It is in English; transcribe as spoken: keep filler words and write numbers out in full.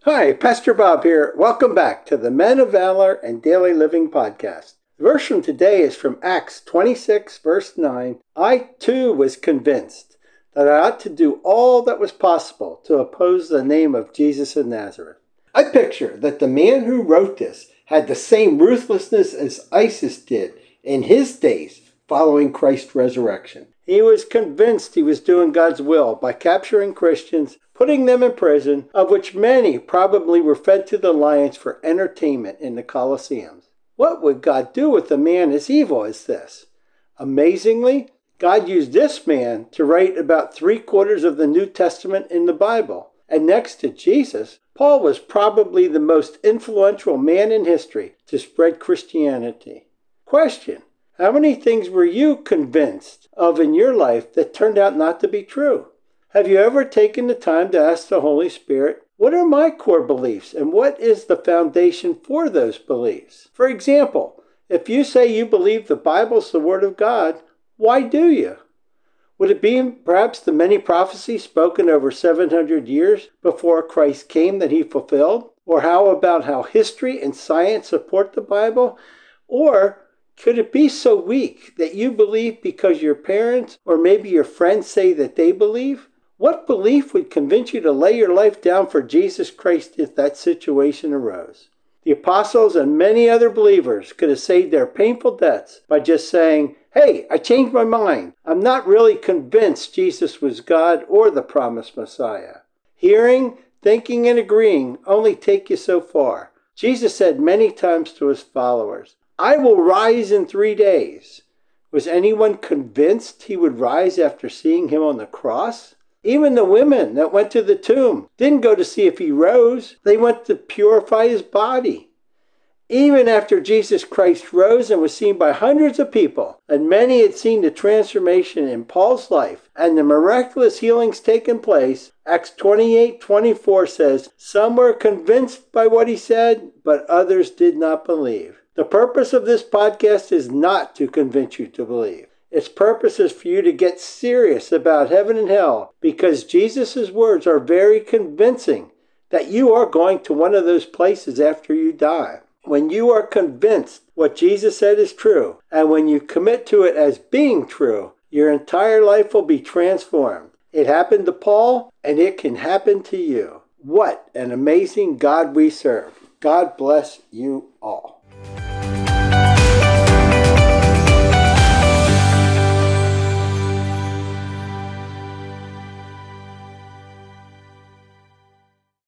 Hi, Pastor Bob here. Welcome back to the Men of Valor and Daily Living podcast. The verse from today is from Acts twenty-six, verse nine. I too was convinced that I ought to do all that was possible to oppose the name of Jesus of Nazareth. I picture that the man who wrote this had the same ruthlessness as ISIS did in his days following Christ's resurrection. He was convinced he was doing God's will by capturing Christians, putting them in prison, of which many probably were fed to the lions for entertainment in the Colosseums. What would God do with a man as evil as this? Amazingly, God used this man to write about three quarters of the New Testament in the Bible. And next to Jesus, Paul was probably the most influential man in history to spread Christianity. Question: how many things were you convinced of in your life that turned out not to be true? Have you ever taken the time to ask the Holy Spirit, what are my core beliefs and what is the foundation for those beliefs? For example, if you say you believe the Bible is the Word of God, why do you? Would it be perhaps the many prophecies spoken over seven hundred years before Christ came that he fulfilled? Or how about how history and science support the Bible? Or could it be so weak that you believe because your parents or maybe your friends say that they believe? What belief would convince you to lay your life down for Jesus Christ if that situation arose? The apostles and many other believers could have saved their painful deaths by just saying, hey, I changed my mind. I'm not really convinced Jesus was God or the promised Messiah. Hearing, thinking, and agreeing only take you so far. Jesus said many times to his followers, I will rise in three days. Was anyone convinced he would rise after seeing him on the cross? Even the women that went to the tomb didn't go to see if he rose. They went to purify his body. Even after Jesus Christ rose and was seen by hundreds of people, and many had seen the transformation in Paul's life and the miraculous healings taking place, Acts twenty-eight twenty-four says, some were convinced by what he said, but others did not believe. The purpose of this podcast is not to convince you to believe. Its purpose is for you to get serious about heaven and hell, because Jesus' words are very convincing that you are going to one of those places after you die. When you are convinced what Jesus said is true, and when you commit to it as being true, your entire life will be transformed. It happened to Paul, and it can happen to you. What an amazing God we serve. God bless you